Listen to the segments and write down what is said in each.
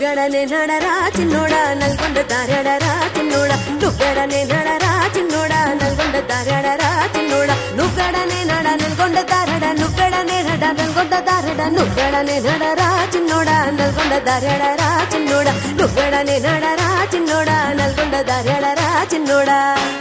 నువ్వెడనే నడరా చిన్నోడా నల్గొండ దారెడరా చిన్నోడా నువ్వెడనే నడరా చిన్నోడా నల్గొండ దారెడరా చిన్నోడా నువ్వెడనే నడ నల్గొండ దారెడ నువ్వెడనే నడ నల్గొండ దారెడ నువ్వెడనే నడరా చిన్నోడా నల్గొండ దారెడరా చిన్నోడా నువ్వెడనే నడరా చిన్నోడా నల్గొండ దారెడరా చిన్నోడా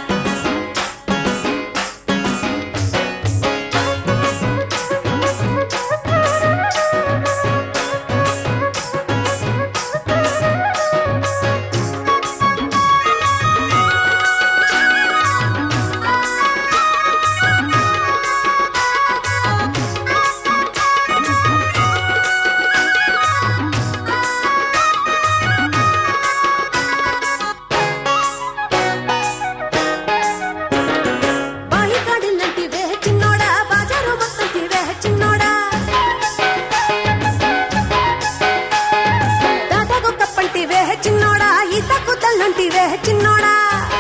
చిన్నోడా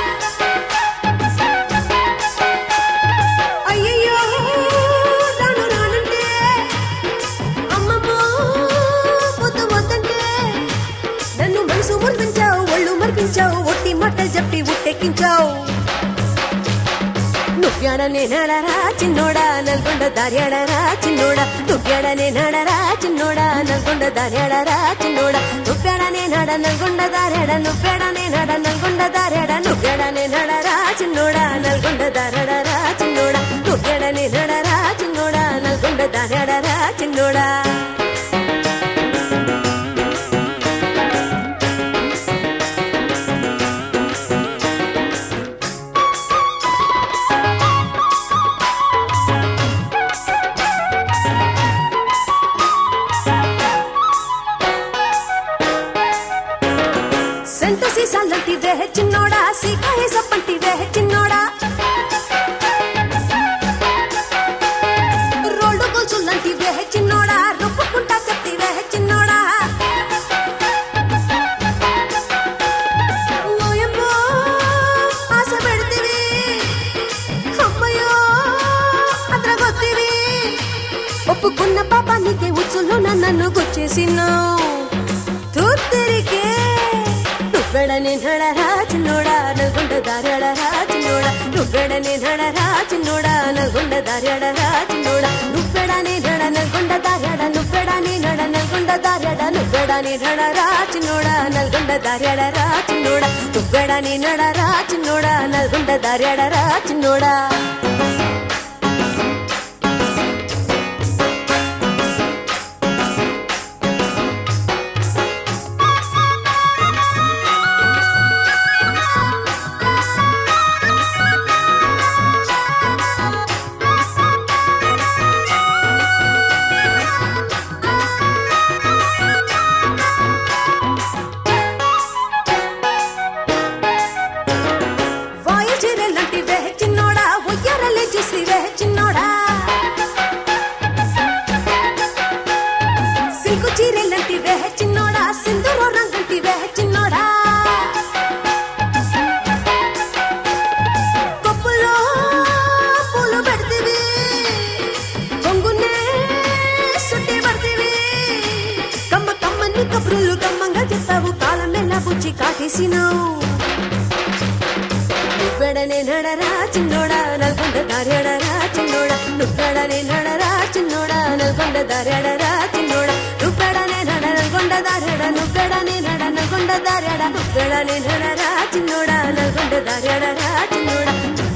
అయ్యయ్యో రాను రానంటే అమ్మమ్మో పొద్దు వద్దంటే నన్ను మనసు మురిపించావు ఒళ్ళు మరిపించావు ఒట్టి మాటలు చెప్పి ఉట్టెక్కించావు నువ్వెడనే నడరా చిన్నోడా నల్గొండ దారెడరా చిన్నోడా నువ్వెడనే నడరా చిన్నోడా నల్గొండ దారెడరా చిన్నోడా నువ్వెడనే నడ నల్గొండ దారెడ నువ్వెడనే నడ నల్గొండ దారెడ నువ్వెడనే నడరా చిన్నోడా నల్గొండ దారెడరా చిన్నోడా నువ్వెడనే నడరా చిన్నోడా నల్గొండ దారెడరా చిన్నోడా సెంటసి సాలంటి వేహ చిన్నోడా సీకాయ సప్పంటి వేహ చిన్నోడా రోడ్డు గొలుసులంటి వేహ చిన్నోడా రుప్పుకుంటా చెప్తి వేహ చిన్నోడా ఓయమ్మో ఆశ పెడితివి అమ్మయ్యో అద్రగొత్తివి ఒప్పుకున్న పాప నీకే ఉచ్చులు నన్ను గుచ్చేసినావు తూర్తిరికే నువ్వెడనే నడరా చిన్నోడా నల్గొండ దారెడరా చిన్నోడా నువ్వెడనే నడరా చిన్నోడా నల్గొండ దారెడరా చిన్నోడా నువ్వెడనే నడ నల్గొండ దారెడ నువ్వెడనే నడ నల్గొండ దారెడ నువ్వెడనే నడరా చిన్నోడా నల్గొండ దారెడరా చిన్నోడా నువ్వెడనే నడరా చిన్నోడా నల్గొండ దారెడరా చిన్నోడా చిన్నోడా సిల్కు చీరెలంటి వేహ చిన్నోడా సింధూర రంగంటి వేహ చిన్నోడా కొప్పులో పూలు పెడతీవి కొంగునే సుట్టి పడతీవి కమ్మ కమ్మని కబుర్లు కమ్మంగా చెప్తావు కాలం ఎలా బుచ్చి కాటేసినావు నువ్వెడనే నడరా చిన్నోడా నల్గొండ దారెడరా చిన్నోడా నువ్వెడనే నడరా చిన్నోడా నల్గొండ దారెడరా చిన్నోడా నువ్వెడనే నడ నల్గొండ దారెడ నువ్వెడనే నడ నల్గొండ దారెడ నువ్వెడనే నడరా చిన్నోడా నల్గొండ దారెడరా చిన్నోడా